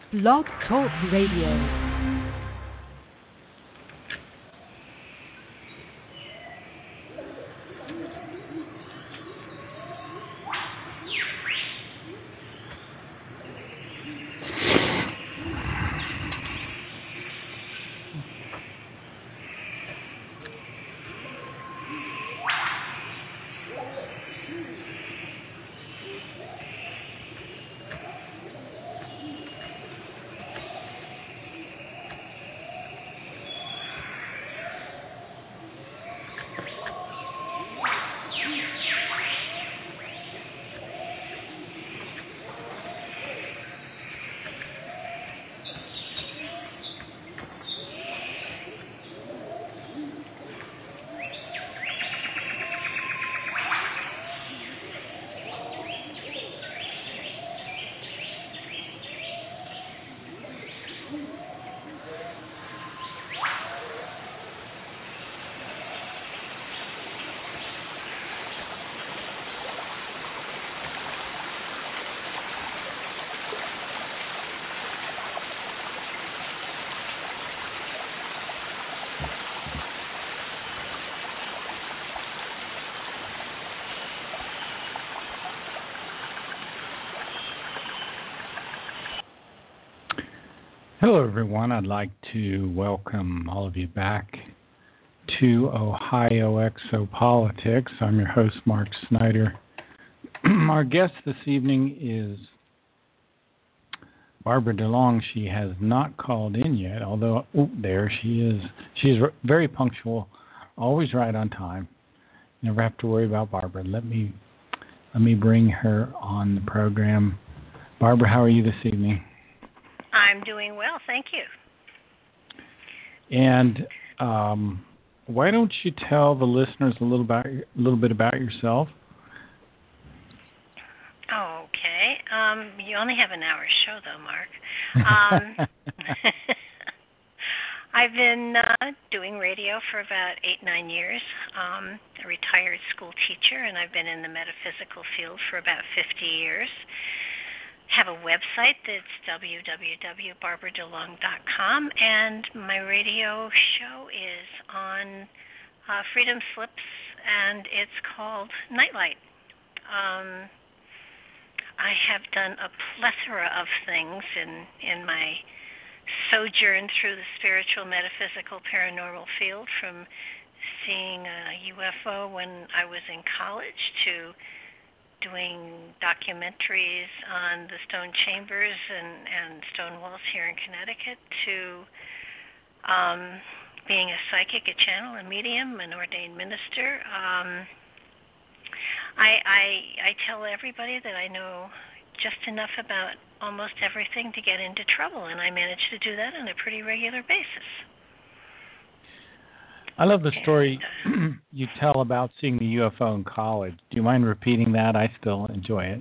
Blog Talk Radio. Hello, everyone. I'd like to welcome all of you back to Ohio Exopolitics. I'm your host, Mark Snyder. Our guest this evening is Barbara DeLong. She has not called in yet, although, there she is. She's very punctual, always right on time. Never have to worry about Barbara. Let me bring her on the program. Barbara, how are you this evening? I'm doing well, thank you. And why don't you tell the listeners a little bit about yourself? Okay. You only have an hour's show, though, Mark. I've been doing radio for about 8-9 years. A retired school teacher, and I've been in the metaphysical field for about 50 years. Have a website that's www.barbaradelong.com, and my radio show is on Freedom Slips, and it's called Nightlight. I have done a plethora of things in my sojourn through the spiritual, metaphysical, paranormal field, from seeing a UFO when I was in college to doing documentaries on the stone chambers and stone walls here in Connecticut, to being a psychic, a channel, a medium, an ordained minister. I tell everybody that I know just enough about almost everything to get into trouble, and I manage to do that on a pretty regular basis. I love the story you tell about seeing the UFO in college. Do you mind repeating that? I still enjoy it.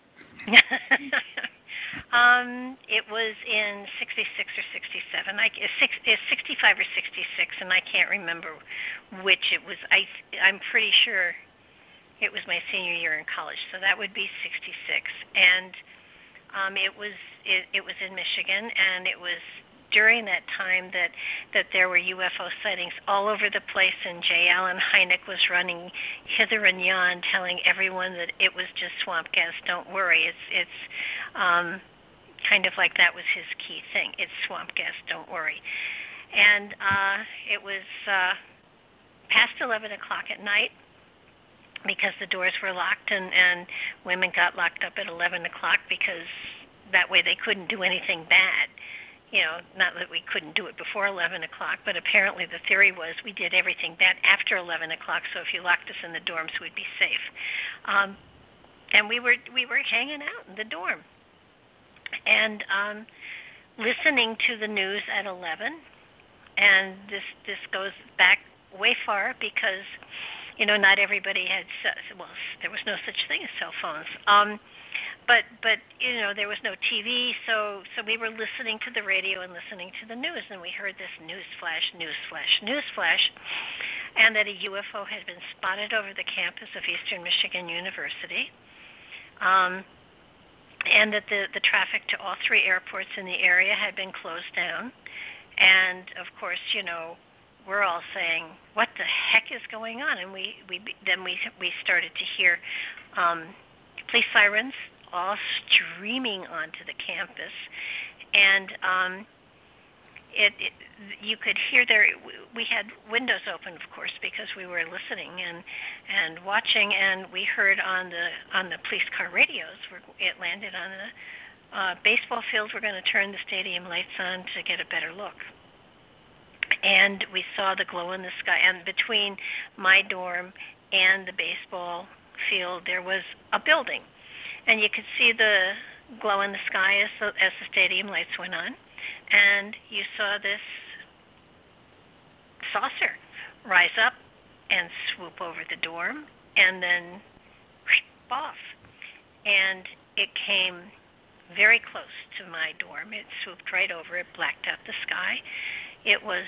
It was in 66 or 67. 65 or 66, and I can't remember which it was. I'm pretty sure it was my senior year in college, so that would be 66. And it was in Michigan, and it was during that time that there were UFO sightings all over the place, and J. Allen Hynek was running hither and yon, telling everyone that it was just swamp gas. Don't worry, it's kind of like that was his key thing. It's swamp gas. Don't worry. And it was past 11 o'clock at night, because the doors were locked, and women got locked up at 11 o'clock because that way they couldn't do anything bad. You know, not that we couldn't do it before 11 o'clock, but apparently the theory was we did everything bad after 11 o'clock, so if you locked us in the dorms, we'd be safe. And we were hanging out in the dorm and listening to the news at 11. And this goes back way far because, you know, not everybody had, there was no such thing as cell phones. But you know, there was no TV, so we were listening to the radio and listening to the news, and we heard this news flash, and that a UFO had been spotted over the campus of Eastern Michigan University. and that the traffic to all three airports in the area had been closed down. And of course, we're all saying, "What the heck is going on?" And we started to hear police sirens all streaming onto the campus, and you could hear there. We had windows open, of course, because we were listening and watching, and we heard on the police car radios. It landed on the baseball fields. We're going to turn the stadium lights on to get a better look. And we saw the glow in the sky. And between my dorm and the baseball field, there was a building, and you could see the glow in the sky as the stadium lights went on. And you saw this saucer rise up and swoop over the dorm and then off. And it came very close to my dorm. It swooped right over. It blacked out the sky. It was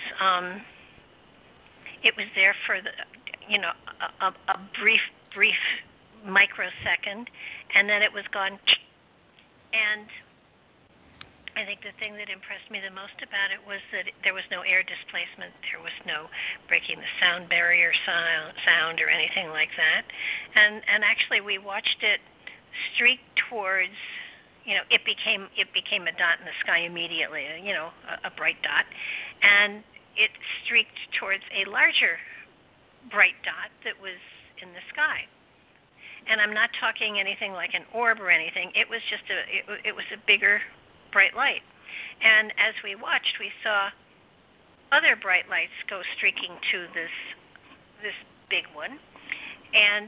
there for a brief microsecond, and then it was gone. And I think the thing that impressed me the most about it was that there was no air displacement. There was no breaking the sound barrier sound or anything like that. And actually, we watched it streak towards. It became a dot in the sky immediately. A bright dot, and it streaked towards a larger bright dot that was in the sky. And I'm not talking anything like an orb or anything. It was just it was a bigger bright light. And as we watched, we saw other bright lights go streaking to this big one, and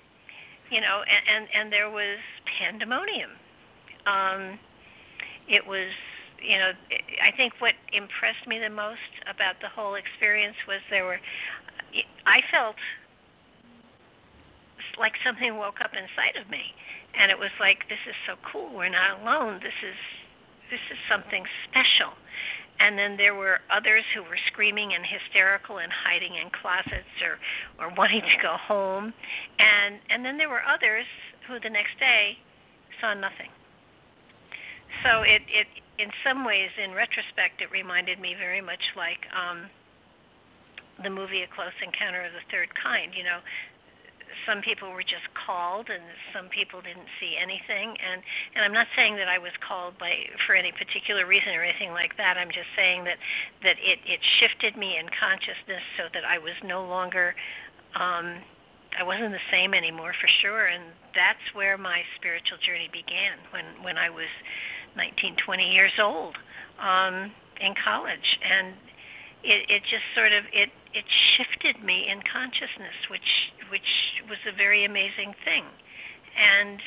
and there was pandemonium. It was, I think what impressed me the most about the whole experience was I felt like something woke up inside of me, and it was like, this is so cool. We're not alone. This is something special. And then there were others who were screaming and hysterical and hiding in closets or wanting to go home. And then there were others who the next day saw nothing. So it in some ways, in retrospect, it reminded me very much like the movie A Close Encounter of the Third Kind. Some people were just called, and some people didn't see anything. And I'm not saying that I was called for any particular reason or anything like that. I'm just saying that it shifted me in consciousness so that I was no longer, I wasn't the same anymore, for sure. And that's where my spiritual journey began, when I was 19, 20 years old, in college. And it just sort of it shifted me in consciousness, which was a very amazing thing. And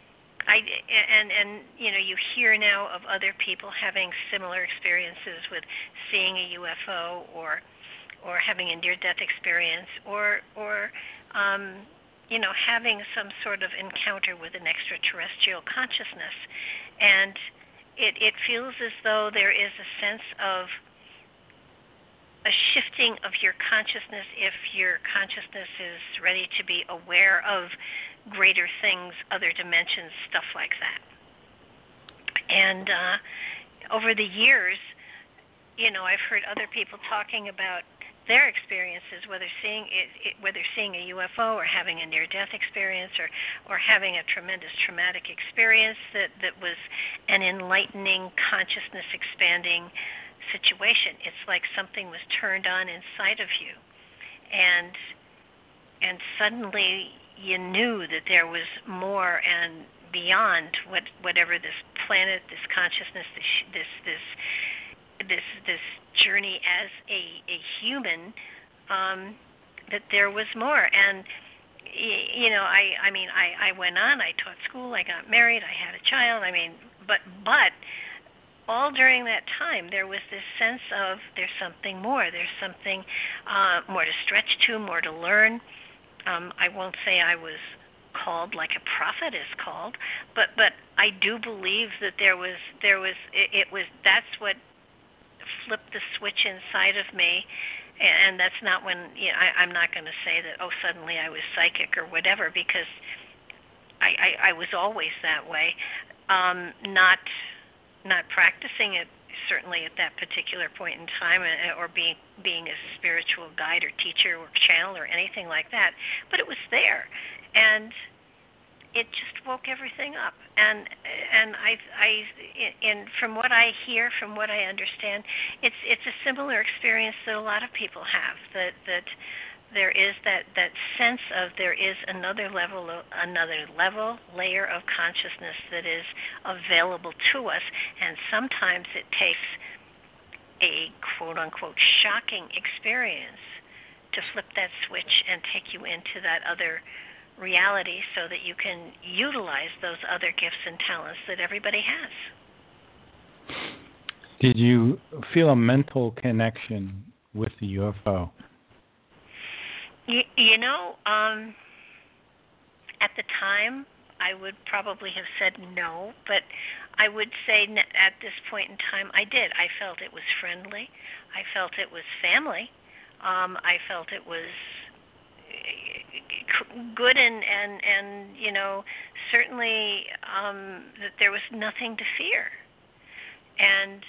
you hear now of other people having similar experiences with seeing a UFO or having a near-death experience or having some sort of encounter with an extraterrestrial consciousness. And it feels as though there is a sense of a shifting of your consciousness if your consciousness is ready to be aware of greater things, other dimensions, stuff like that. And over the years, I've heard other people talking about their experiences, whether seeing a UFO or having a near-death experience or having a tremendous traumatic experience that was an enlightening, consciousness-expanding situation. It's like something was turned on inside of you, and suddenly you knew that there was more and beyond whatever this planet, this consciousness, this journey as a human, that there was more. And I went on. I taught school. I got married. I had a child. But all during that time, there was this sense of there's something more. There's something more to stretch to, more to learn. I won't say I was called like a prophet is called, but I do believe that that's what flipped the switch inside of me. And that's not when I'm not going to say that suddenly I was psychic or whatever, because I was always that way. not practicing it certainly at that particular point in time, or being a spiritual guide or teacher or channel or anything like that, but it was there, and it just woke everything up. And from what I hear, from what I understand, it's a similar experience that a lot of people have, that there is that sense of there is another layer of consciousness that is available to us, and sometimes it takes a quote unquote shocking experience to flip that switch and take you into that other reality so that you can utilize those other gifts and talents that everybody has. Did you feel a mental connection with the UFO? At the time, I would probably have said no, but I would say at this point in time, I did. I felt it was friendly. I felt it was family. I felt it was good, and certainly that there was nothing to fear. And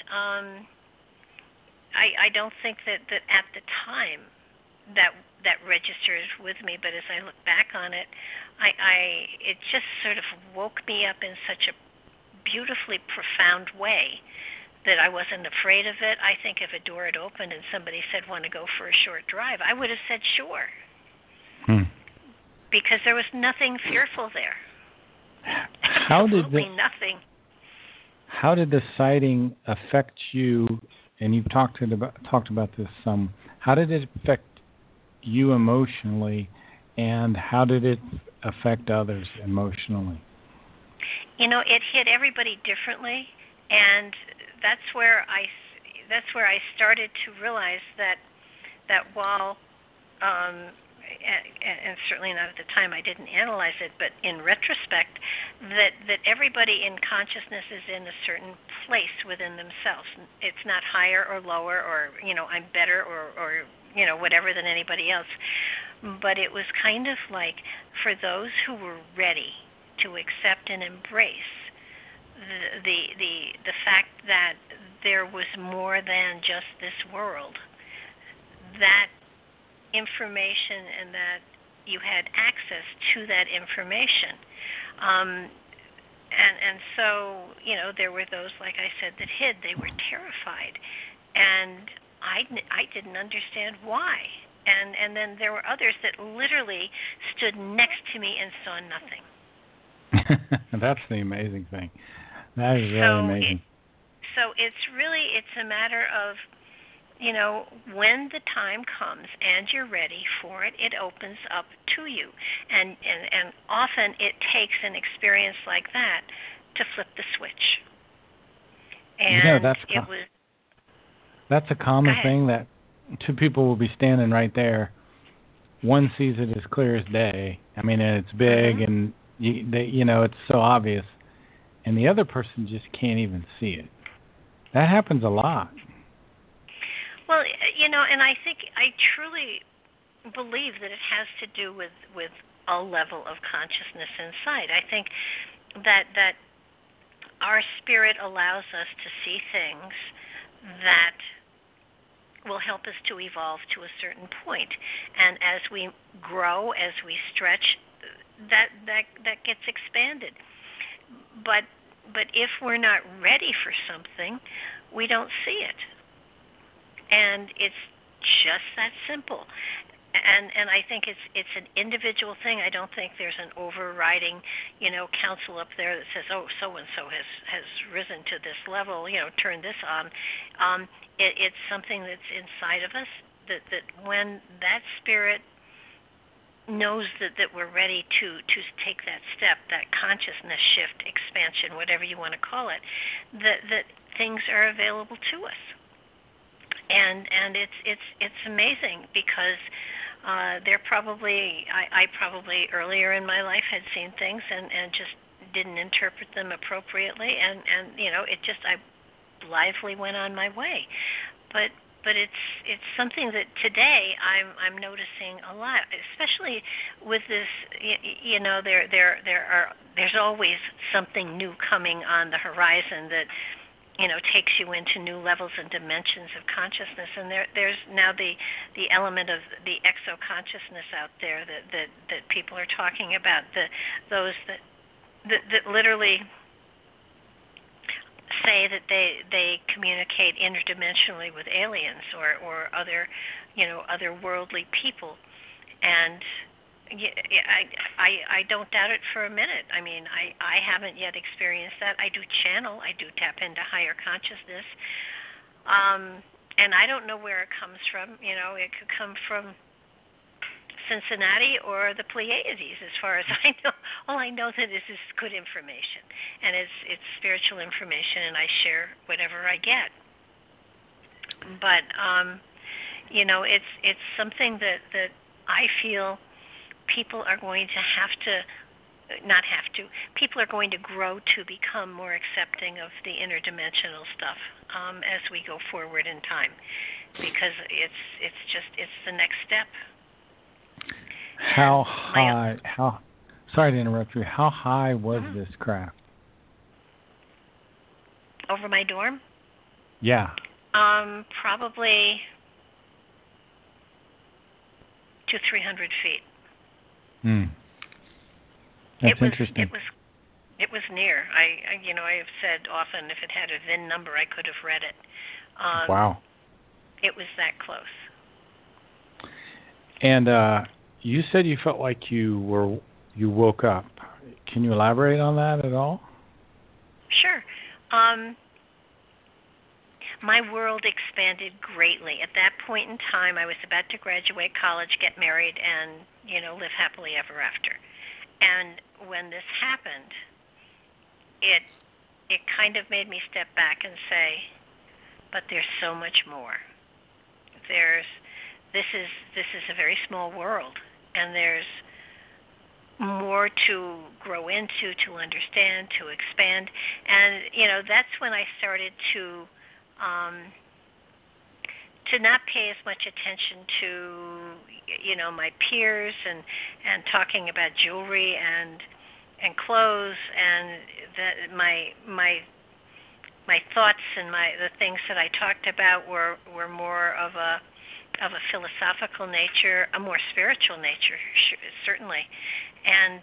I don't think that at the time that registers with me, but as I look back on it, it just sort of woke me up in such a beautifully profound way that I wasn't afraid of it. I think if a door had opened and somebody said, "Want to go for a short drive," I would have said sure. Because there was nothing fearful there. Absolutely nothing. How did the sighting affect you? And you've talked about this some. How did it affect you emotionally, and how did it affect others emotionally? It hit everybody differently, and that's where I started to realize that while and certainly not at the time, I didn't analyze it, but in retrospect, that everybody in consciousness is in a certain place within themselves. It's not higher or lower, or I'm better or whatever than anybody else. But it was kind of like, for those who were ready to accept and embrace the fact that there was more than just this world, that information, and that you had access to that information. And so, there were those, like I said, that hid. They were terrified. And I didn't understand why. And then there were others that literally stood next to me and saw nothing. That's the amazing thing. That is really amazing. So it's a matter of, when the time comes and you're ready for it, it opens up to you. And often it takes an experience like that to flip the switch. And that's a common thing, that two people will be standing right there. One sees it as clear as day. I mean, and it's big, and it's so obvious, and the other person just can't even see it. That happens a lot. Well, and I think I truly believe that it has to do with a level of consciousness inside. I think that our spirit allows us to see things that will help us to evolve to a certain point. And as we grow, as we stretch, that gets expanded. But if we're not ready for something, we don't see it. And it's just that simple. And I think it's an individual thing. I don't think there's an overriding, council up there that says, "Oh, so and so has risen to this level. Turn this on." It's something that's inside of us. That when that spirit knows that we're ready to take that step, that consciousness shift, expansion, whatever you want to call it, that things are available to us. And it's amazing, because I probably earlier in my life had seen things and just didn't interpret them appropriately, and I blithely went on my way. But it's something that today I'm noticing a lot, especially with this. There's always something new coming on the horizon that takes you into new levels and dimensions of consciousness. And there's now the element of the exo consciousness out there that people are talking about. Those that literally say that they communicate interdimensionally with aliens or other otherworldly people, and I don't doubt it for a minute. I mean, I haven't yet experienced that. I do channel, I do tap into higher consciousness, and I don't know where it comes from. It could come from Cincinnati or the Pleiades, as far as I know. All I know that is good information, and it's spiritual information, and I share whatever I get. But it's something that I feel people are going to people are going to grow to become more accepting of the interdimensional stuff as we go forward in time, because it's the next step. How high? Sorry to interrupt you. How high was this craft? Over my dorm? Yeah. Probably 200-300 feet. That's interesting. It was near. I have said often, if it had a VIN number, I could have read it. Wow. It was that close. And you said you felt like you woke up. Can you elaborate on that at all? Sure. My world expanded greatly. At that point in time, I was about to graduate college, get married, and live happily ever after. And when this happened, it kind of made me step back and say, but there's so much more. This is a very small world, and there's more to grow into, to understand, to expand. And that's when I started to not pay as much attention to my peers and talking about jewelry and clothes, and that my thoughts and the things that I talked about were more of a philosophical nature, a more spiritual nature, certainly. And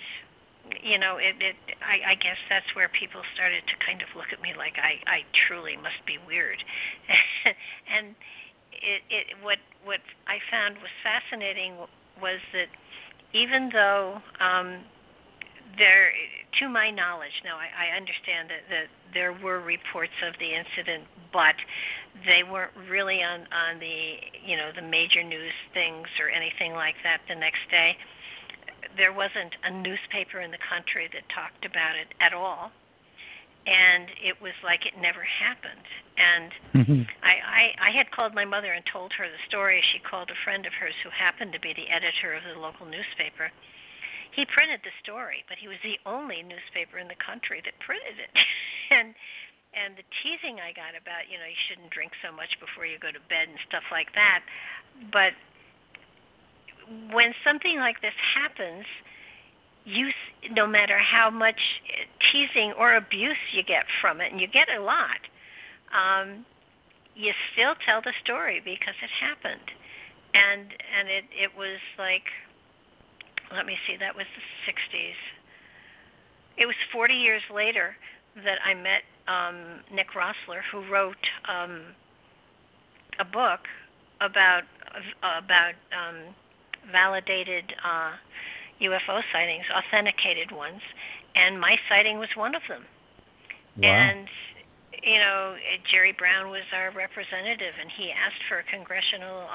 I guess that's where people started to kind of look at me like I truly must be weird. And what I found was fascinating was that even though there, to my knowledge, now I understand that there were reports of the incident, but they weren't really on the the major news things or anything like that the next day. There wasn't a newspaper in the country that talked about it at all, and it was like it never happened. And I had called my mother and told her the story. She called a friend of hers who happened to be the editor of the local newspaper. He printed the story, but he was the only newspaper in the country that printed it. And the teasing I got about, you shouldn't drink so much before you go to bed and stuff like that. But when something like this happens, no matter how much teasing or abuse you get from it, and you get a lot, you still tell the story because it happened. And it was like, let me see, that was the 60s. It was 40 years later that I met Nick Rossler, who wrote a book about validated UFO sightings, authenticated ones, and my sighting was one of them. Wow. And Jerry Brown was our representative, and he asked for a congressional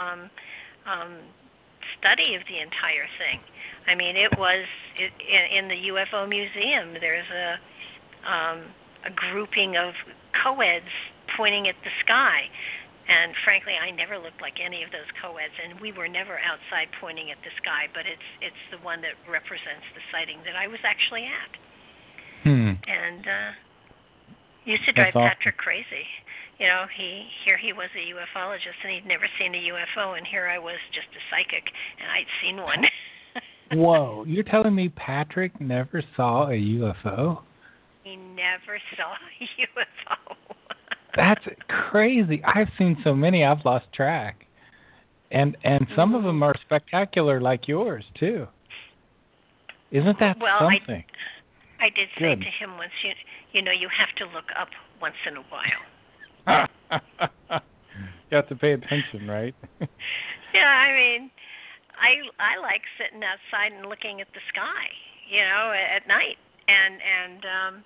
study of the entire thing. I mean, it was in the UFO Museum. There's a grouping of co-eds pointing at the sky. And frankly, I never looked like any of those co-eds, and we were never outside pointing at the sky, but it's the one that represents the sighting that I was actually at. And used to drive Patrick crazy. he was a ufologist, and he'd never seen a UFO, and here I was just a psychic, and I'd seen one. Whoa, you're telling me Patrick never saw a UFO? He never saw a UFO. That's crazy. I've seen so many, I've lost track. And some of them are spectacular like yours, too. Isn't that something? I did say to him once, you have to look up once in a while. You have to pay attention, right? Yeah, I mean, I like sitting outside and looking at the sky, at night, and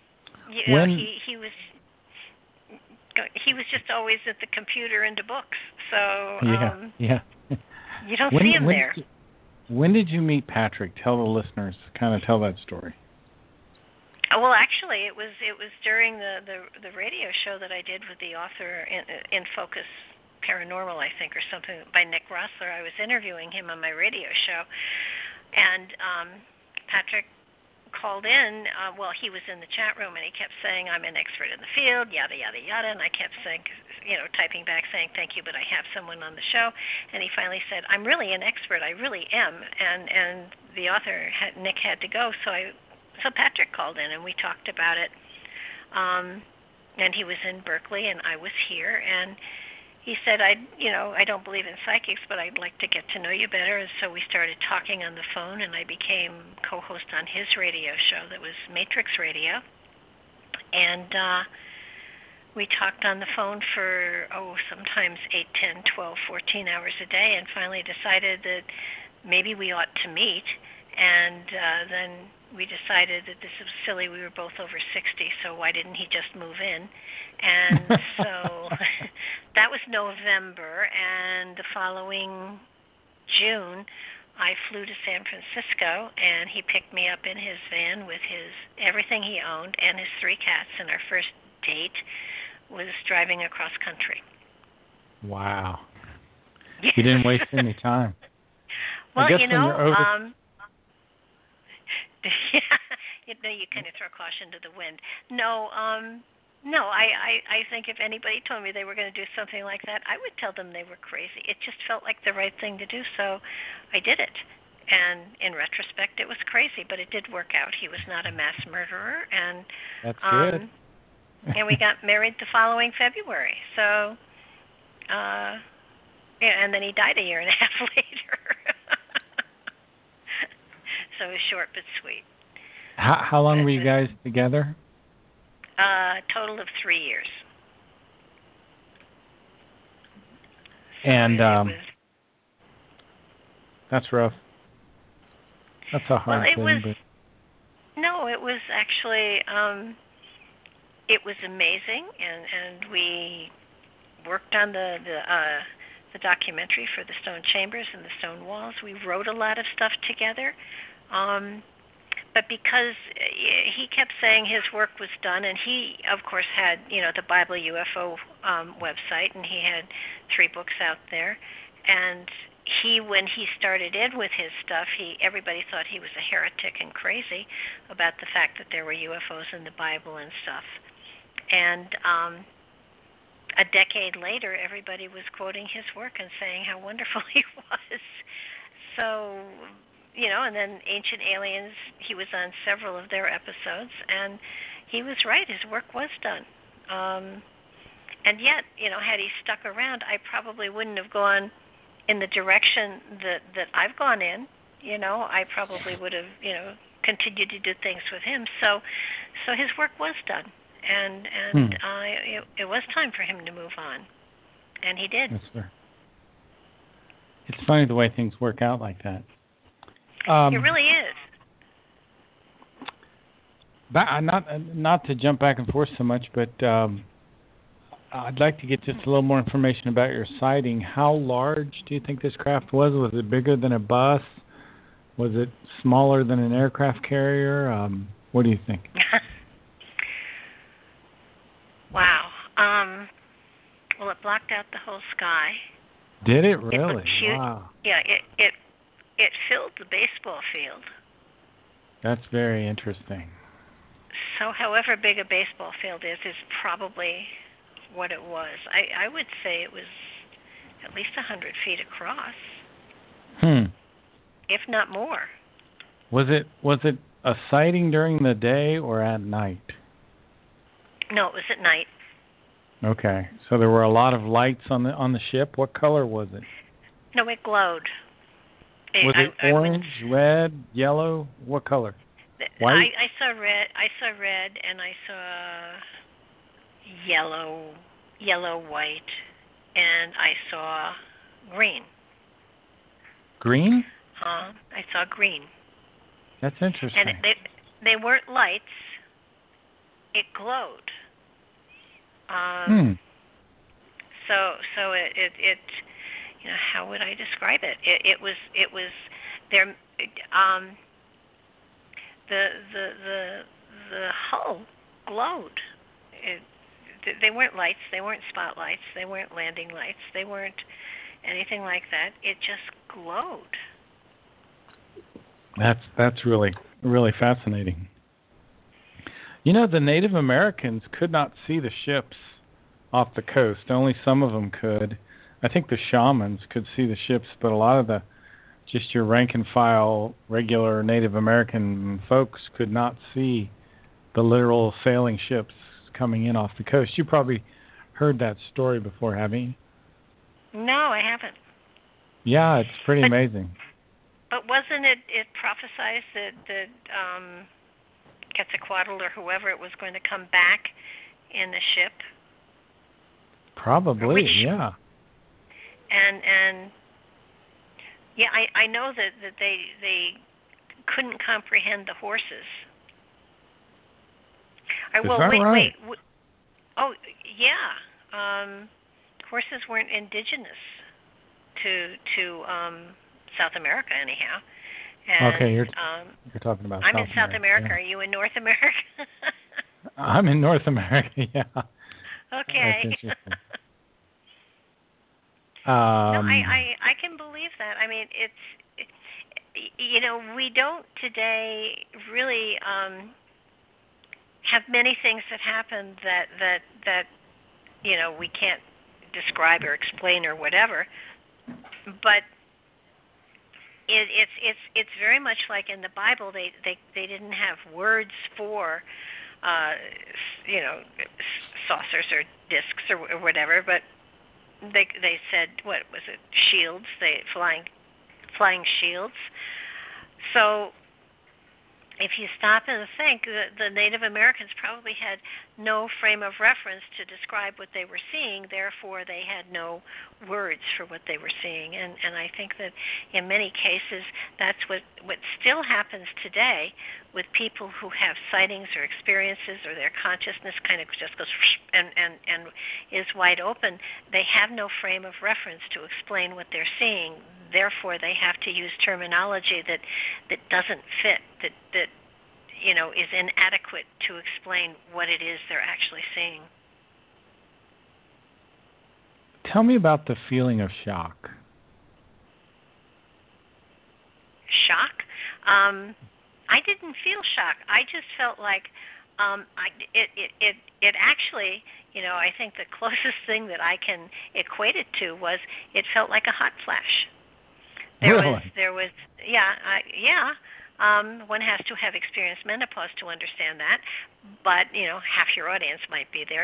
he was just always at the computer into books, so yeah. You don't see him there. When did you meet Patrick? Tell the listeners, kind of tell that story. Well, actually, it was during the radio show that I did with the author in Focus Paranormal, I think, or something, by Nick Rossler. I was interviewing him on my radio show, and Patrick called in. Well, he was in the chat room, and he kept saying, "I'm an expert in the field," yada yada yada, and I kept saying, typing back saying, "Thank you, but I have someone on the show." And he finally said, "I'm really an expert. I really am." And the author Nick had to go, so Patrick called in, and we talked about it. And he was in Berkeley, and I was here, and he said, I don't believe in psychics, but I'd like to get to know you better. And so we started talking on the phone, and I became co-host on his radio show that was Matrix Radio. And we talked on the phone for, sometimes 8, 10, 12, 14 hours a day, and finally decided that maybe we ought to meet. And then we decided that this was silly. We were both over 60, so why didn't he just move in? And so that was November, and the following June, I flew to San Francisco, and he picked me up in his van with everything he owned and his 3 cats, and our first date was driving across country. Wow. You didn't waste any time. Well, you kind of throw caution to the wind. No, I think if anybody told me they were going to do something like that, I would tell them they were crazy. It just felt like the right thing to do, so I did it. And in retrospect, it was crazy, but it did work out. He was not a mass murderer, and that's good. And we got married the following February. So, and then he died a year and a half later. So it was short but sweet. How long were you guys together? Total of 3 years. And that's rough. That's a hard thing. No, it was actually it was amazing, and we worked on the documentary for the Stone Chambers and the Stone Walls. We wrote a lot of stuff together. But because he kept saying his work was done, and he, of course, had, the Bible UFO website, and he had 3 books out there. And when he started in with his stuff, everybody thought he was a heretic and crazy about the fact that there were UFOs in the Bible and stuff. And a decade later, everybody was quoting his work and saying how wonderful he was. So, and then Ancient Aliens, he was on several of their episodes, and he was right. His work was done. And yet, had he stuck around, I probably wouldn't have gone in the direction that I've gone in. I probably would have, continued to do things with him. So his work was done, and it was time for him to move on, and he did. Yes, sir. It's funny the way things work out like that. It really is. Not to jump back and forth so much, but I'd like to get just a little more information about your sighting. How large do you think this craft was? Was it bigger than a bus? Was it smaller than an aircraft carrier? What do you think? Wow. Well, it blocked out the whole sky. Did it really? It looked huge. Wow. Yeah, it filled the baseball field. That's very interesting. So however big a baseball field is probably what it was. I would say it was at least 100 feet across, if not more. Was it a sighting during the day or at night? No, it was at night. Okay, so there were a lot of lights on the ship. What color was it? No, it glowed. Was it orange, red, yellow? What color? White? I saw red. I saw red, and I saw yellow, white, and I saw green. Green? I saw green. That's interesting. And they weren't lights. It glowed. So it you know, how would I describe it? It was there. The hull glowed. They weren't lights. They weren't spotlights. They weren't landing lights. They weren't anything like that. It just glowed. That's really fascinating. You know, the Native Americans could not see the ships off the coast. Only some of them could. I think the shamans could see the ships, but a lot of just your rank and file regular Native American folks could not see the literal sailing ships coming in off the coast. You probably heard that story before, haven't you? No, I haven't. Yeah, it's pretty amazing. But wasn't it prophesied that Quetzalcoatl or whoever it was going to come back in the ship? Probably, yeah. And yeah, I know that they couldn't comprehend the horses. Right? Wait. Oh, yeah. Horses weren't indigenous to South America, anyhow. And, okay, you're talking about. I'm in South America. Yeah. Are you in North America? I'm in North America. Yeah. Okay. That's interesting. No, I can believe that. I mean, it's you know, we don't today really have many things that happen that you know, we can't describe or explain or whatever, but it's very much like in the Bible. They didn't have words for you know, saucers or discs or whatever, but they said, what was it, shields? Flying shields. So if you stop and think, the Native Americans probably had no frame of reference to describe what they were seeing, therefore they had no words for what they were seeing. And I think that in many cases that's what still happens today with people who have sightings or experiences, or their consciousness kind of just goes and is wide open. They have no frame of reference to explain what they're seeing. Therefore, they have to use terminology that doesn't fit, that you know, is inadequate to explain what it is they're actually seeing. Tell me about the feeling of shock. Shock? I didn't feel shock. I just felt like it actually, you know, I think the closest thing that I can equate it to was it felt like a hot flash. There was, yeah. One has to have experienced menopause to understand that, but you know, half your audience might be there.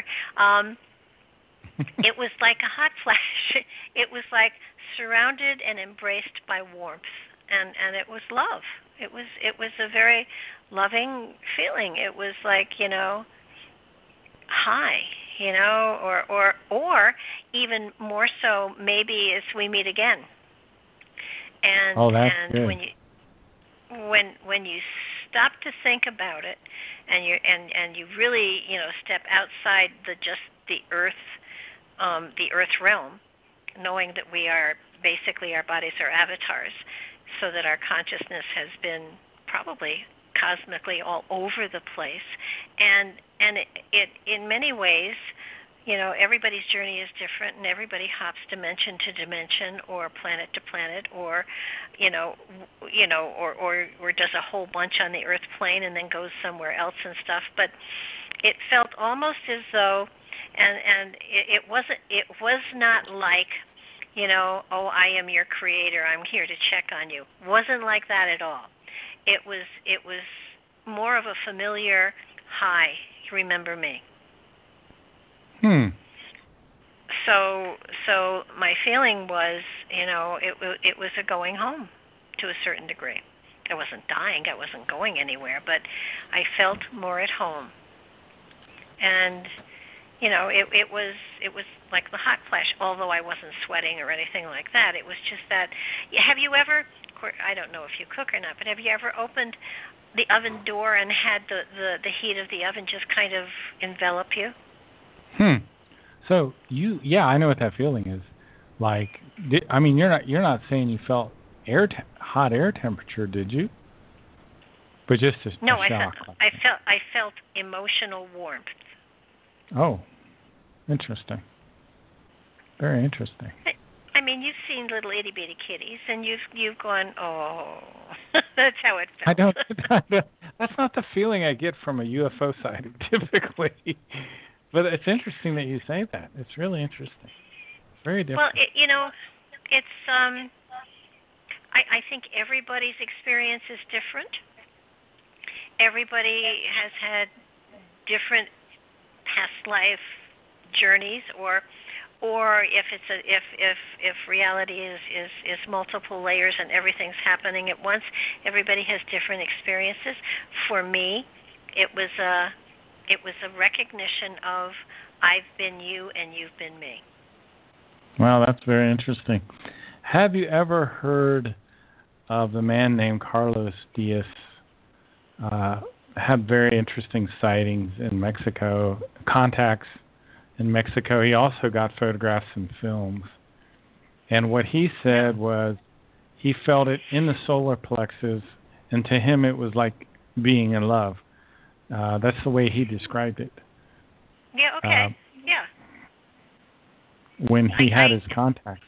It was like a hot flash. It was like surrounded and embraced by warmth, and it was love. It was a very loving feeling. It was like, you know, hi, you know, or even more so, maybe as we meet again. And good. When you stop to think about it, and you really, you know, step outside the earth realm, knowing that we are basically, our bodies are avatars, so that our consciousness has been probably cosmically all over the place, and it in many ways, you know, everybody's journey is different, and everybody hops dimension to dimension, or planet to planet, or or does a whole bunch on the Earth plane and then goes somewhere else and stuff. But it felt almost as though and it was not like, oh, I am your creator, I'm here to check on you. Wasn't like that at all. It was more of a familiar, hi, remember me. So my feeling was, it was a going home to a certain degree. I wasn't dying, I wasn't going anywhere, but I felt more at home. And it was like the hot flash, although I wasn't sweating or anything like that. It was just that. Have you ever, I don't know if you cook or not, but have you ever opened the oven door and had the heat of the oven just kind of envelop you? So I know what that feeling is. Like, you're not saying you felt hot air temperature, did you? But just a no, shock. I felt emotional warmth. Oh, interesting. Very interesting. You've seen little itty bitty kitties, and you've gone, oh, that's how it felt. I don't. That's not the feeling I get from a UFO sighting typically. But it's interesting that you say that. It's really interesting. It's very different. Well, it's. I think everybody's experience is different. Everybody has had different past life journeys, or if reality is multiple layers and everything's happening at once, everybody has different experiences. For me, it was a recognition of I've been you and you've been me. Wow, that's very interesting. Have you ever heard of the man named Carlos Diaz? Had very interesting sightings in Mexico, contacts in Mexico. He also got photographs and films. And what he said was he felt it in the solar plexus, and to him it was like being in love. That's the way he described it. Yeah, okay. Yeah. When he had his contacts.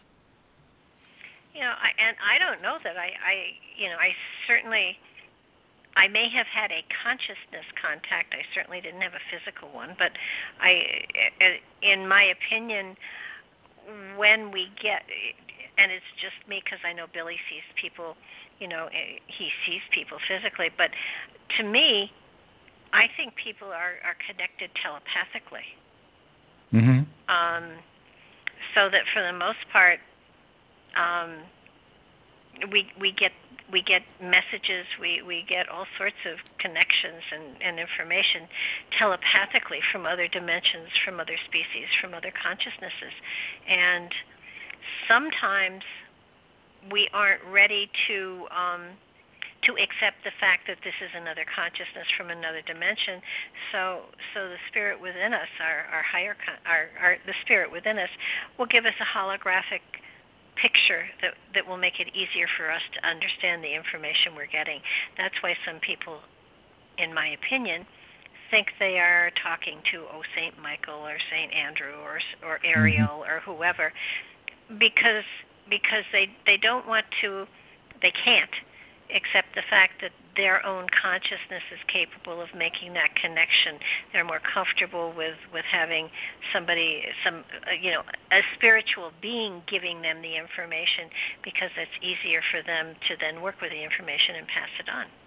And I don't know that I certainly, I may have had a consciousness contact. I certainly didn't have a physical one, but in my opinion, when we get, and it's just me because I know Billy sees people, he sees people physically, but to me, I think people are connected telepathically. Mm-hmm. So that for the most part, we get messages, we get all sorts of connections and information telepathically from other dimensions, from other species, from other consciousnesses. And sometimes we aren't ready to accept the fact that this is another consciousness from another dimension. So the spirit within us, the spirit within us, will give us a holographic picture that will make it easier for us to understand the information we're getting. That's why some people, in my opinion, think they are talking to Saint Michael or Saint Andrew or Ariel or whoever, because they don't want to, they can't accept the fact that their own consciousness is capable of making that connection. They're more comfortable with having somebody, a spiritual being giving them the information, because it's easier for them to then work with the information and pass it on.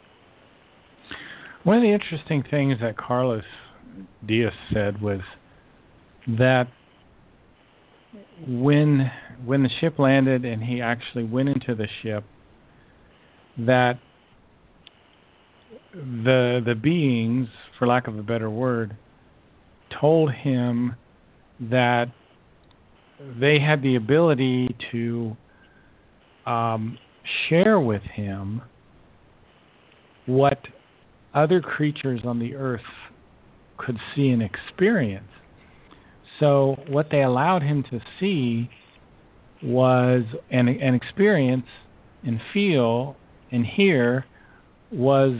One of the interesting things that Carlos Diaz said was that when the ship landed and he actually went into the ship, that the beings, for lack of a better word, told him that they had the ability to share with him what other creatures on the earth could see and experience. So what they allowed him to see was and experience and feel and hear was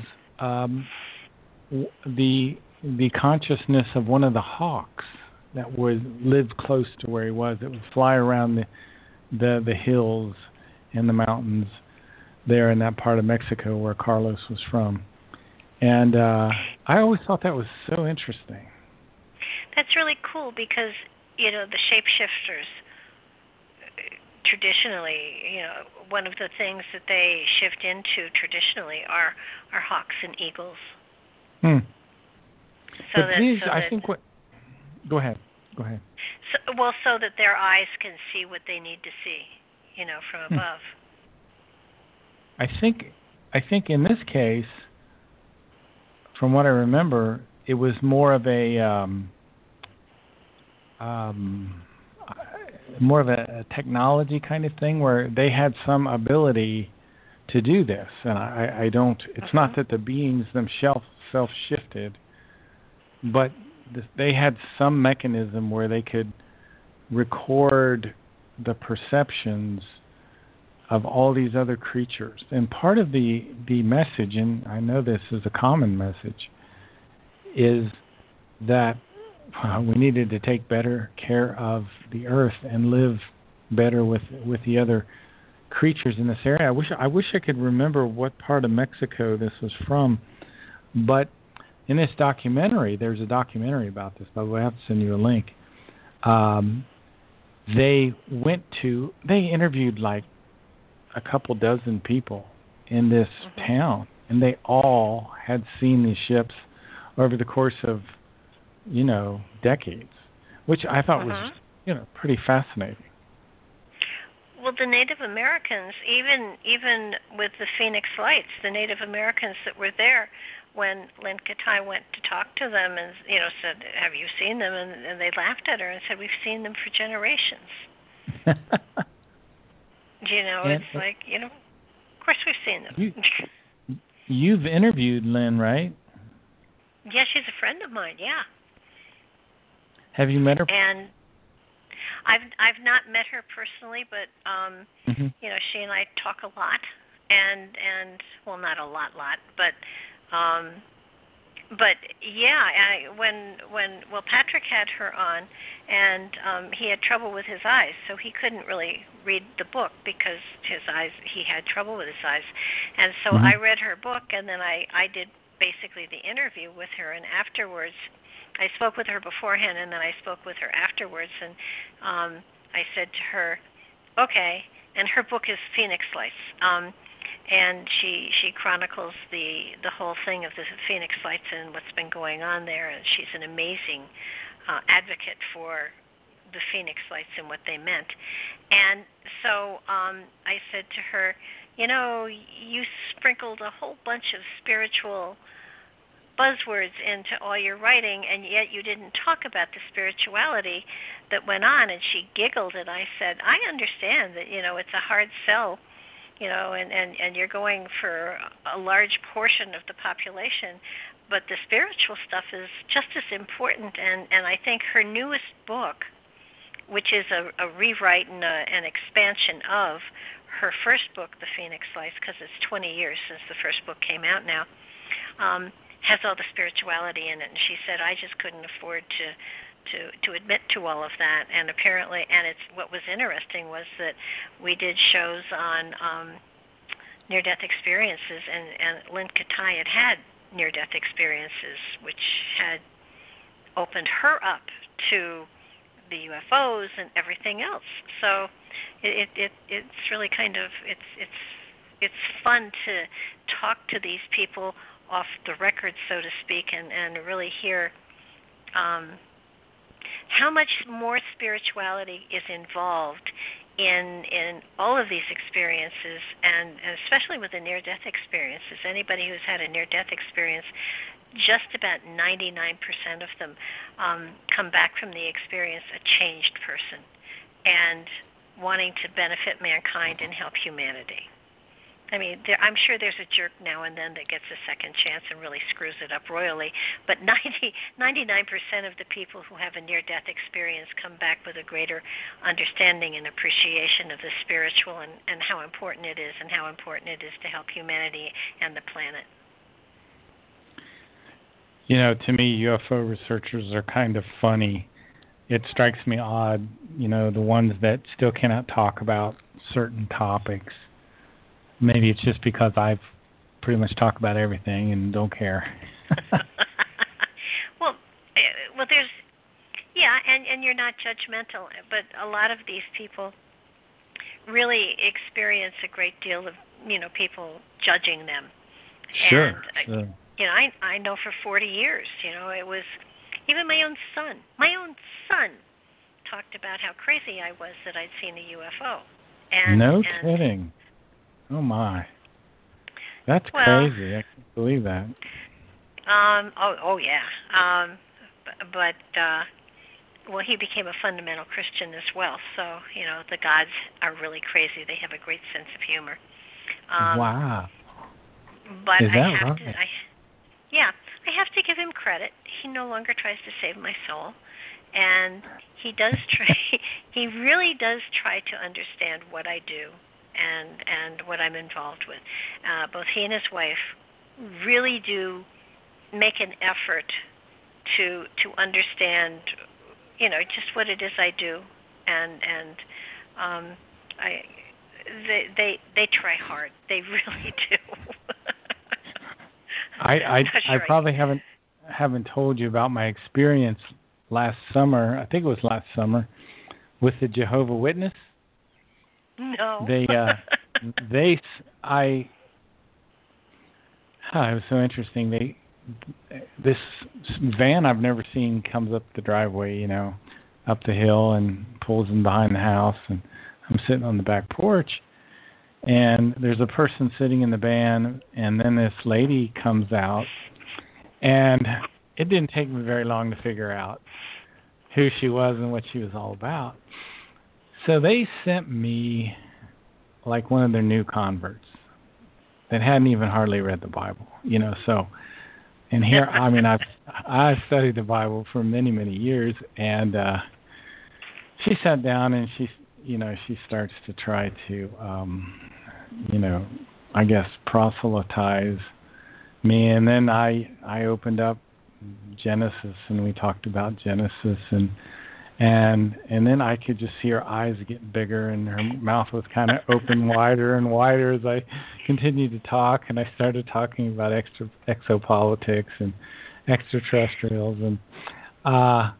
the consciousness of one of the hawks that lived close to where he was. It would fly around the hills and the mountains there in that part of Mexico where Carlos was from. And I always thought that was so interesting. That's really cool because, the shapeshifters, traditionally, one of the things that they shift into traditionally are hawks and eagles. Hmm. So but that, these, so I that, think what. Go ahead. so that their eyes can see what they need to see, from above. I think in this case, from what I remember, it was more of a technology kind of thing where they had some ability to do this, and I don't. It's not that the beings themselves shifted, but they had some mechanism where they could record the perceptions of all these other creatures. And part of the message, and I know this is a common message, is that we needed to take better care of the earth and live better with the other creatures in this area. I wish I could remember what part of Mexico this was from, but in this documentary, there's a documentary about this. By the way, I have to send you a link. They interviewed like a couple dozen people in this town, and they all had seen these ships over the course of, decades, which I thought was, pretty fascinating. Well, the Native Americans, even with the Phoenix Lights, the Native Americans that were there when Lynn Katai went to talk to them and, said, "Have you seen them?" And they laughed at her and said, "We've seen them for generations." It's like, of course we've seen them. You've interviewed Lynn, right? Yeah, she's a friend of mine, yeah. Have you met her? And I've not met her personally, but she and I talk a lot, and well, not a lot, but yeah, when Patrick had her on, and he had trouble with his eyes, so he couldn't really read the book because he had trouble with his eyes, and so I read her book, and then I did basically the interview with her, and afterwards. I spoke with her beforehand, and then I spoke with her afterwards, and I said to her, okay, and her book is Phoenix Lights, and she chronicles the whole thing of the Phoenix Lights and what's been going on there, and she's an amazing advocate for the Phoenix Lights and what they meant. And so I said to her, you sprinkled a whole bunch of spiritual buzzwords into all your writing, and yet you didn't talk about the spirituality that went on. And she giggled, and I said, I understand that, it's a hard sell, and you're going for a large portion of the population, but the spiritual stuff is just as important. And I think her newest book, which is a rewrite and an expansion of her first book, The Phoenix Lights, because it's 20 years since the first book came out now, has all the spirituality in it, and she said, I just couldn't afford to admit to all of that. And apparently, and it's what was interesting was that we did shows on near-death experiences, and Lynn Katai had near-death experiences, which had opened her up to the UFOs and everything else. So it's really kind of it's fun to talk to these people off the record, so to speak, and really hear how much more spirituality is involved in all of these experiences, and especially with the near-death experiences. Anybody who's had a near-death experience, just about 99% of them come back from the experience a changed person and wanting to benefit mankind and help humanity. I mean, I'm sure there's a jerk now and then that gets a second chance and really screws it up royally, but 99% of the people who have a near-death experience come back with a greater understanding and appreciation of the spiritual and how important it is, and how important it is to help humanity and the planet. To me, UFO researchers are kind of funny. It strikes me odd, the ones that still cannot talk about certain topics. Maybe it's just because I've pretty much talked about everything and don't care. Well, and you're not judgmental, but a lot of these people really experience a great deal of, people judging them. Sure. And, I know for 40 years, it was even my own son. My own son talked about how crazy I was that I'd seen a UFO. No kidding. Oh my. That's crazy. I can't believe that. Yeah. But he became a fundamental Christian as well. So, the gods are really crazy. They have a great sense of humor. Wow. But Is that I have right? I have to give him credit. He no longer tries to save my soul, and he does try. He really does try to understand what I do and what I'm involved with. Both he and his wife really do make an effort to understand, just what it is I do, and they try hard. They really do. I probably haven't told you about my experience last summer. I think it was last summer with the Jehovah's Witness. No. It was so interesting. This van I've never seen comes up the driveway, up the hill and pulls in behind the house, and I'm sitting on the back porch, and there's a person sitting in the van, and then this lady comes out, and it didn't take me very long to figure out who she was and what she was all about. So they sent me like one of their new converts that hadn't even hardly read the Bible, so. And here, I've studied the Bible for many, many years, and she sat down and she starts to try to, I guess proselytize me. And then I opened up Genesis, and we talked about Genesis, and then I could just see her eyes getting bigger, and her mouth was kind of open wider and wider as I continued to talk, and I started talking about exopolitics and extraterrestrials, and I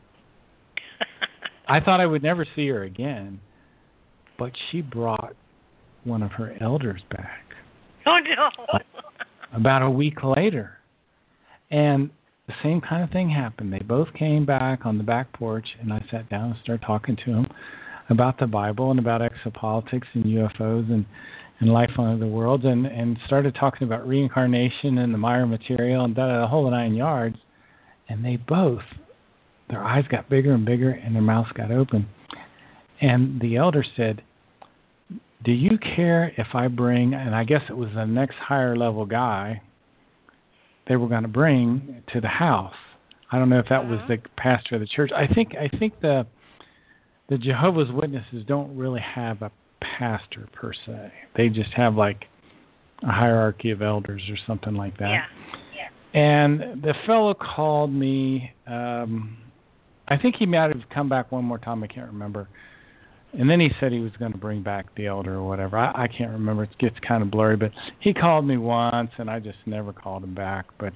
thought I would never see her again, but she brought one of her elders back. Oh, no. About a week later, and the same kind of thing happened. They both came back on the back porch, and I sat down and started talking to them about the Bible and about exopolitics and UFOs and life on other worlds, and started talking about reincarnation and the Maya material and the whole 9 yards. And they both, their eyes got bigger and bigger, and their mouths got open. And the elder said, "Do you care if I bring," and I guess it was the next higher level guy they were going to bring to the house. I don't know if that was the pastor of the church. I think the Jehovah's Witnesses don't really have a pastor per se. They just have like a hierarchy of elders or something like that. Yeah. And the fellow called me. I think he might have come back one more time. I can't remember. And then he said he was going to bring back the elder or whatever. I can't remember. It gets kind of blurry. But he called me once, and I just never called him back. But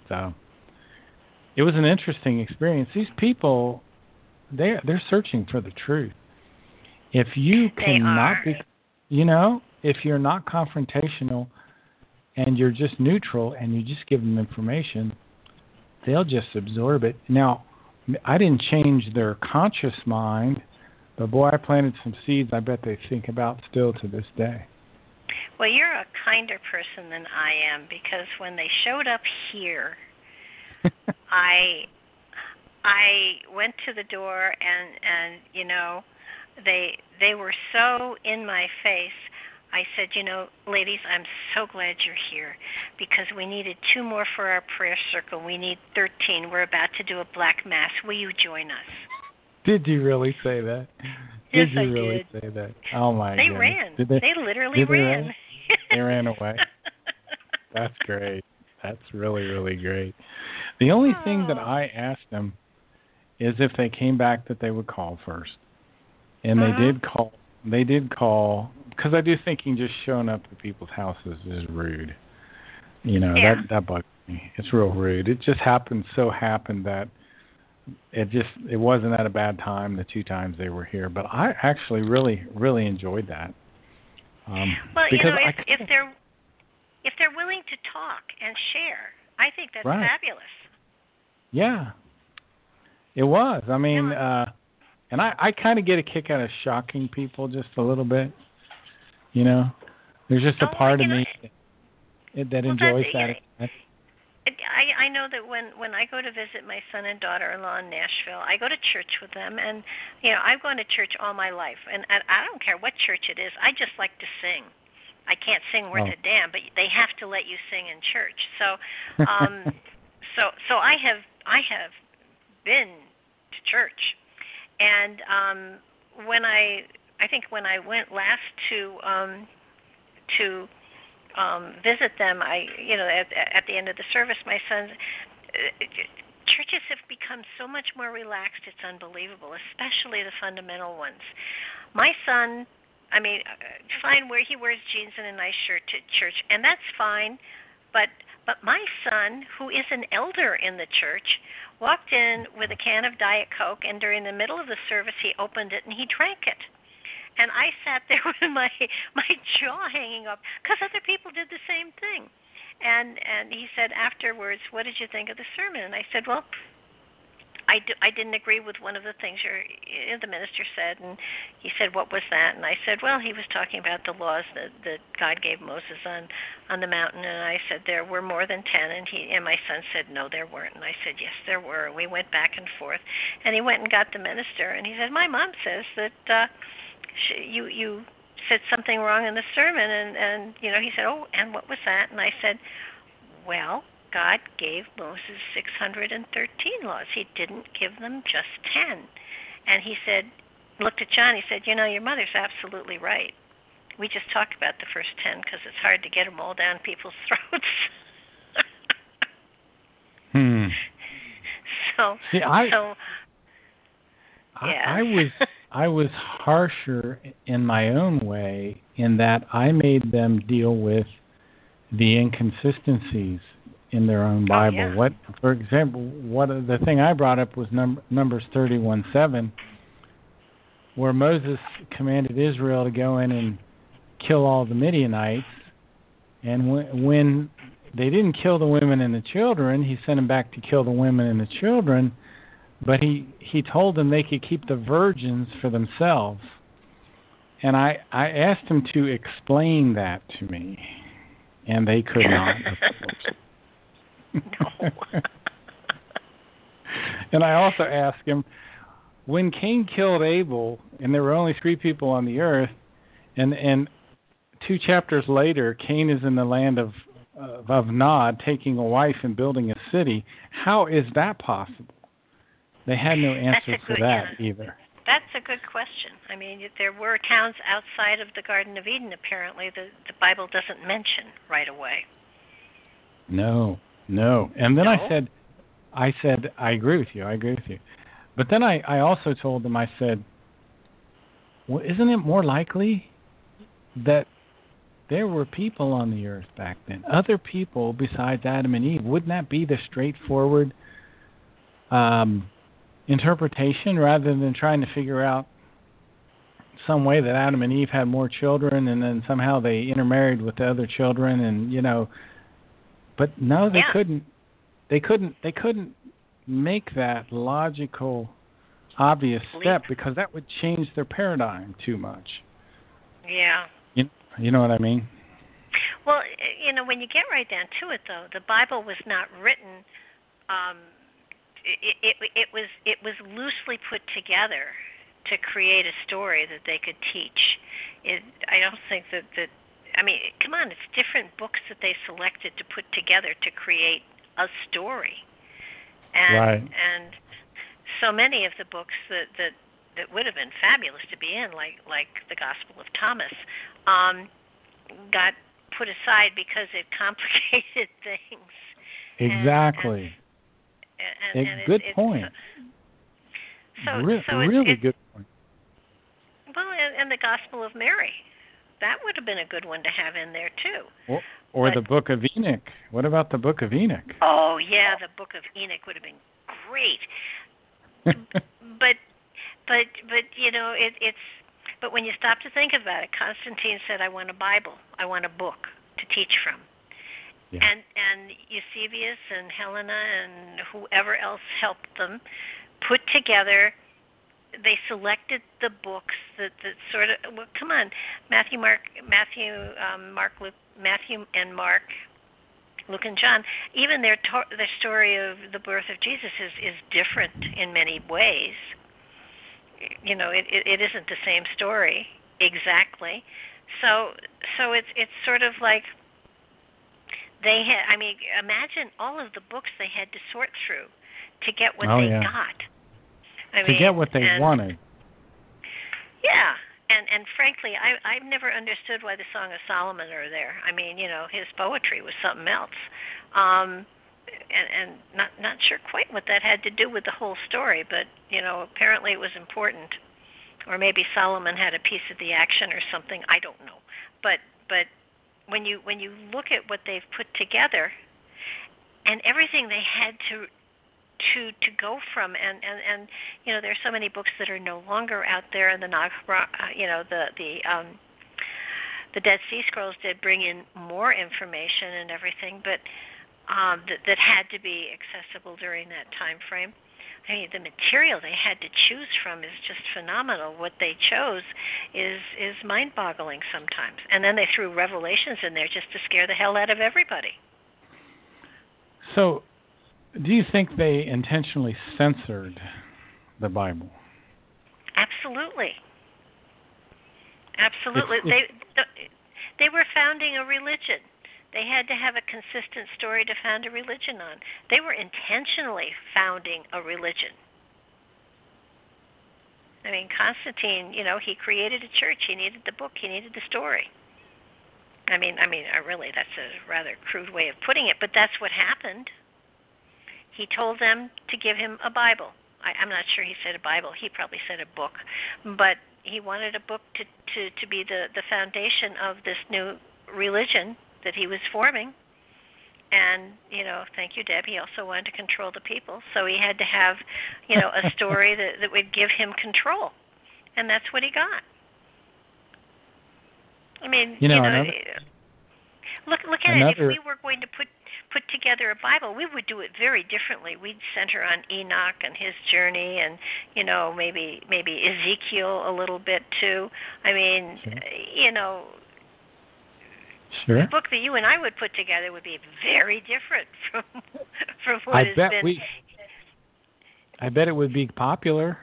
it was an interesting experience. These people, they're searching for the truth. If you cannot be, if you're not confrontational and you're just neutral and you just give them information, they'll just absorb it. Now, I didn't change their conscious mind. But boy, I planted some seeds I bet they think about still to this day. Well, you're a kinder person than I am, because when they showed up here, I went to the door and they were so in my face. I said, ladies, I'm so glad you're here, because we needed 2 more for our prayer circle. We need 13. We're about to do a black mass. Will you join us? Did you really say that? Yes, Did you really did. say that? Oh, my They goodness. ran. They literally did ran. They ran away. That's great. That's really, really great. The only thing that I asked them is if they came back that they would call first. And they did call. They did call, because I do thinking just showing up at people's houses is rude. That bugs me. It's real rude. It just happened that it wasn't at a bad time the 2 times they were here. But I actually really enjoyed that. Well, because if they're willing to talk and share, I think that's right. fabulous. Yeah, it was. I mean, and I kind of get a kick out of shocking people just a little bit. There's just a part of me that enjoys that. I know that when I go to visit my son and daughter-in-law in Nashville, I go to church with them, and I've gone to church all my life, and I don't care what church it is. I just like to sing. I can't sing worth a damn, but they have to let you sing in church. So, so I have been to church, and when I when I went last to visit them, at the end of the service, my son's churches have become so much more relaxed. It's unbelievable, especially the fundamental ones. My son, fine where he wears jeans and a nice shirt to church, and that's fine. But my son, who is an elder in the church, walked in with a can of Diet Coke, and during the middle of the service, he opened it and he drank it. And I sat there with my jaw hanging up because other people did the same thing. And he said afterwards, "What did you think of the sermon?" And I said, "Well, I didn't agree with one of the things the minister said." And he said, "What was that?" And I said, "Well, he was talking about the laws that God gave Moses on the mountain." And I said, "There were more than 10." And my son said, "No, there weren't." And I said, "Yes, there were." We went back and forth. And he went and got the minister, and he said, "My mom says that you said something wrong in the sermon." And he said, "Oh, and what was that?" And I said, "Well, God gave Moses 613 laws. He didn't give them just 10. And he said, looked at John, he said, "Your mother's absolutely right. We just talked about the first 10 because it's hard to get them all down people's throats." So, see, I was harsher in my own way in that I made them deal with the inconsistencies in their own Bible. Oh, yeah. What, for example, the thing I brought up was Numbers 31:7, where Moses commanded Israel to go in and kill all the Midianites, and when they didn't kill the women and the children, he sent them back to kill the women and the children. But he told them they could keep the virgins for themselves. And I asked them to explain that to me, and they could not, of course. No. And I also asked him, when Cain killed Abel, and there were only 3 people on the earth, and 2 chapters later, Cain is in the land of Nod, taking a wife and building a city, how is that possible? They had no answer for that either. That's a good question. There were towns outside of the Garden of Eden, apparently, the Bible doesn't mention right away. No. And then No? I said, I agree with you. But then I also told them, I said, well, isn't it more likely that there were people on the earth back then, other people besides Adam and Eve? Wouldn't that be the straightforward interpretation, rather than trying to figure out some way that Adam and Eve had more children and then somehow they intermarried with the other children, and but no, they couldn't. They couldn't make that logical, obvious step because that would change their paradigm too much. Yeah. You know what I mean? Well, when you get right down to it, though, the Bible was not written. It was loosely put together to create a story that they could teach. I don't think that come on, it's different books that they selected to put together to create a story. And so many of the books that would have been fabulous to be in, like the Gospel of Thomas, got put aside because it complicated things. Exactly. Good point. Really good point. Well, and the Gospel of Mary, that would have been a good one to have in there too. Or the Book of Enoch. What about the Book of Enoch? Oh yeah, the Book of Enoch would have been great. but you know, it's. But when you stop to think about it, Constantine said, "I want a Bible. I want a book to teach from." Yeah. And Eusebius and Helena and whoever else helped them put together. They selected the books that sort of. Well, come on, Matthew, and Mark, Luke and John. Even the story of the birth of Jesus is different in many ways. You know, it isn't the same story exactly. So it's sort of like they had. I mean, imagine all of the books they had to sort through to get what they got. To get what they wanted. Yeah, and frankly, I've never understood why the Song of Solomon are there. I mean, you know, his poetry was something else, and not sure quite what that had to do with the whole story. But you know, apparently it was important, or maybe Solomon had a piece of the action or something. I don't know. But when you look at what they've put together, and everything they had to go from, and you know, there's so many books that are no longer out there, and the Dead Sea Scrolls did bring in more information and everything, but that had to be accessible during that time frame. I mean, the material they had to choose from is just phenomenal. What they chose is mind-boggling sometimes, and then they threw Revelations in there just to scare the hell out of everybody. So, do you think they intentionally censored the Bible? Absolutely. They were founding a religion. They had to have a consistent story to found a religion on. They were intentionally founding a religion. I mean, Constantine, you know, he created a church. He needed the book. He needed the story. I mean, really, that's a rather crude way of putting it, but that's what happened. He told them to give him a Bible. I'm not sure he said a Bible. He probably said a book. But he wanted a book to be the foundation of this new religion that he was forming. And, you know, thank you, Deb, he also wanted to control the people. So he had to have, you know, a story that would give him control. And that's what he got. I mean, look at it. If we were going to put together a Bible, we would do it very differently. We'd center on Enoch and his journey, and you know, maybe Ezekiel a little bit too. I mean, you know, the book that you and I would put together would be very different from what has been. I bet it would be popular.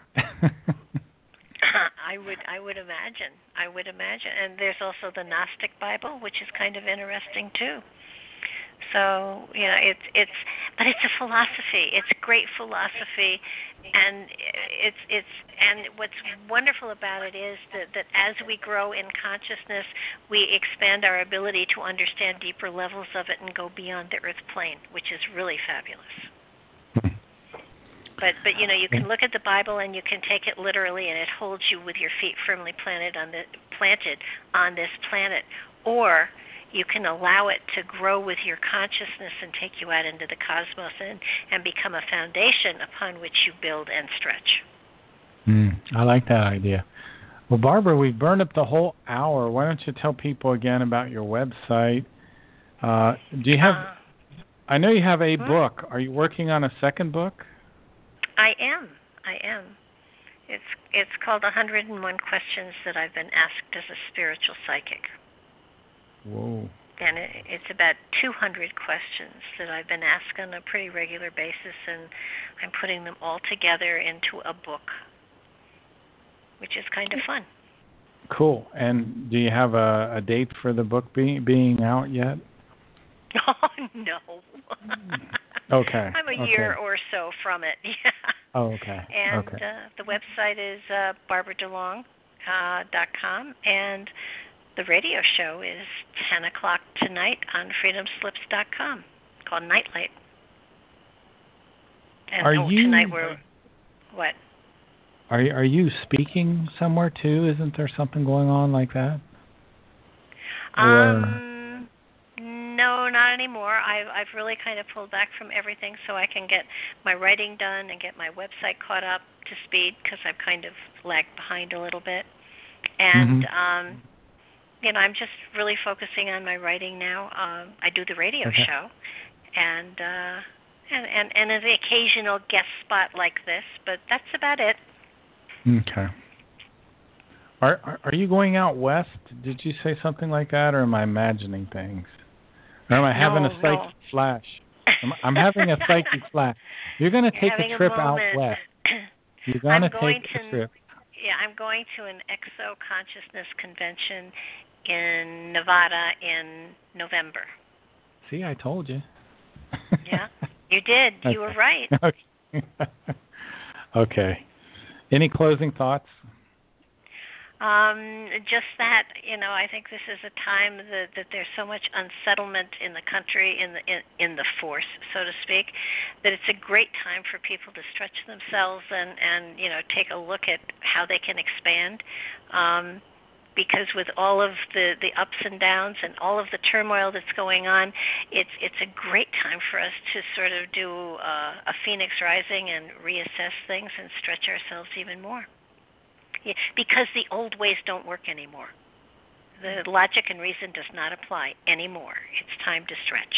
I would imagine, and there's also the Gnostic Bible, which is kind of interesting too. So you know, but it's a philosophy. It's great philosophy, and and what's wonderful about it is that as we grow in consciousness, we expand our ability to understand deeper levels of it and go beyond the earth plane, which is really fabulous. But you know, you can look at the Bible and you can take it literally, and it holds you with your feet firmly planted on this planet, or you can allow it to grow with your consciousness and take you out into the cosmos and become a foundation upon which you build and stretch. I like that idea. Well, Barbara, we've burned up the whole hour. Why don't you tell people again about your website? Do you have? I know you have a book. Are you working on a second book? I am. It's called 101 Questions That I've Been Asked as a Spiritual Psychic. Whoa. And it's about 200 questions that I've been asked on a pretty regular basis, and I'm putting them all together into a book, which is kind of fun. Cool. And do you have a date for the book being out yet? Oh, no. Okay. I'm a year or so from it. Yeah. Oh, okay. And the website is barbaradelong.com, and the radio show is 10 o'clock tonight on freedomslips.com, called Nightlight. And tonight we're what? Are you speaking somewhere too? Isn't there something going on like that? No, not anymore. I've really kind of pulled back from everything so I can get my writing done and get my website caught up to speed because I've kind of lagged behind a little bit. And I'm just really focusing on my writing now. I do the radio show, and an occasional guest spot like this, but that's about it. Okay. Are you going out west? Did you say something like that, or am I imagining things? Or am I having a psychic flash? I'm having a psychic flash. You're going to take a trip out west. You're going to take a trip. Yeah, I'm going to an Exo Consciousness convention in Nevada in November. See, I told you. Yeah, you did. You were right. Okay. Okay. Any closing thoughts? Just that, I think this is a time that there's so much unsettlement in the country, in the force, so to speak, that it's a great time for people to stretch themselves and take a look at how they can expand. Because with all of the ups and downs and all of the turmoil that's going on, it's a great time for us to sort of do a phoenix rising and reassess things and stretch ourselves even more. Yeah, because the old ways don't work anymore. The logic and reason does not apply anymore. It's time to stretch.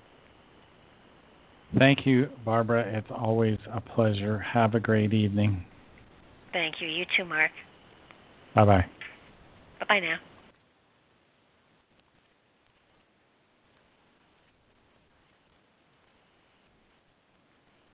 Thank you, Barbara. It's always a pleasure. Have a great evening. Thank you. You too, Mark. Bye-bye. Bye-bye now.